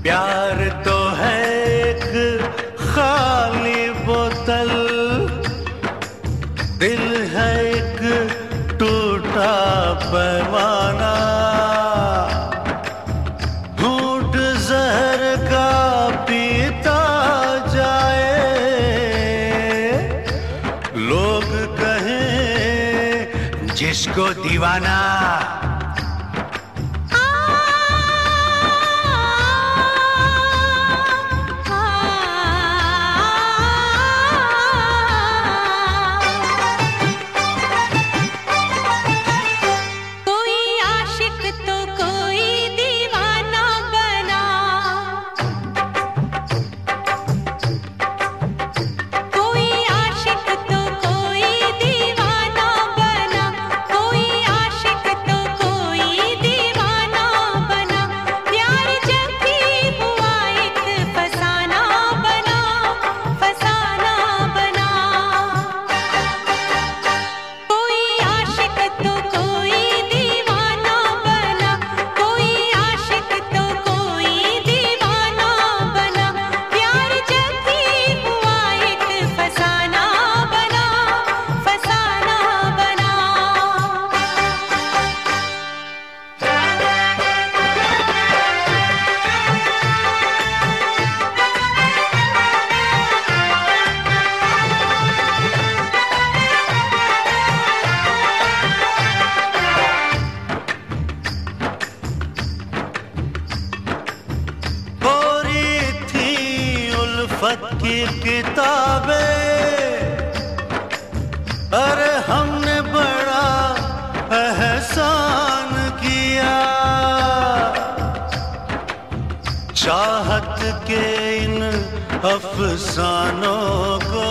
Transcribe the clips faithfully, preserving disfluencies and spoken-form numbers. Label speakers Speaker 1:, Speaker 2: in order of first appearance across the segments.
Speaker 1: प्यार तो है एक खाली बोतल, दिल है एक टूटा पैमाना। घूंट जहर का पीता जाए, लोग कहें जिसको दीवाना। की किताबें, अरे हमने बड़ा एहसान किया। चाहत के इन अफसानों को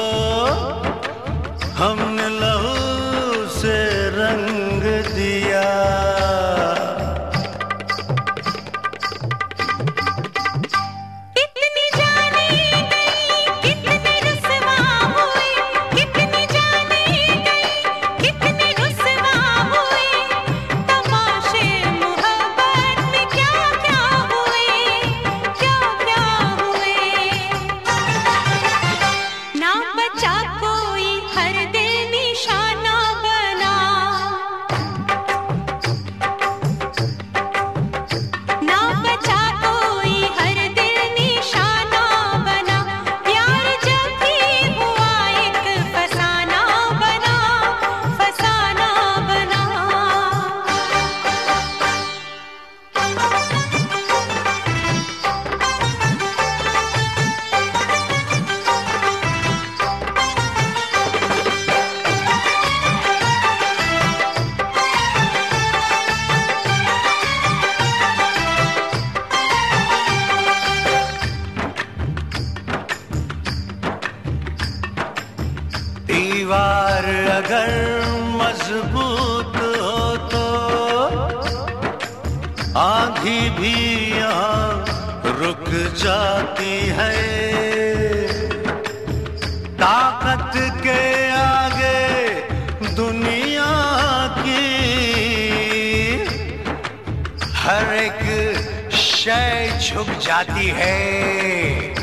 Speaker 1: हमने लहू से रंग दिया। दीवार अगर मजबूत हो तो आंधी भी यहाँ रुक जाती है। ताकत के आगे दुनिया की हर एक शय झुक जाती है।